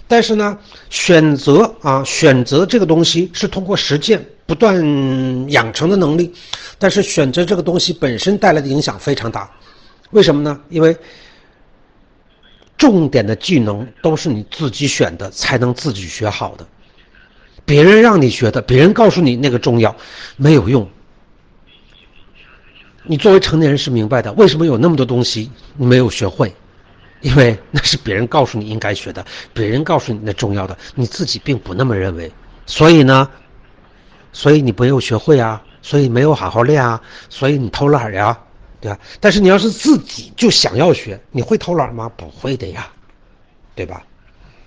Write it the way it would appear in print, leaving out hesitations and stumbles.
但是呢，选择这个东西是通过实践不断养成的能力，但是选择这个东西本身带来的影响非常大。为什么呢？因为重点的技能都是你自己选的，才能自己学好的。别人让你学的，别人告诉你那个重要，没有用。你作为成年人是明白的，为什么有那么多东西你没有学会？因为那是别人告诉你应该学的，别人告诉你那重要的，你自己并不那么认为。所以你没有学会啊，所以没有好好练啊，所以你偷懒呀，对吧？但是你要是自己就想要学，你会偷懒吗？不会的呀，对吧？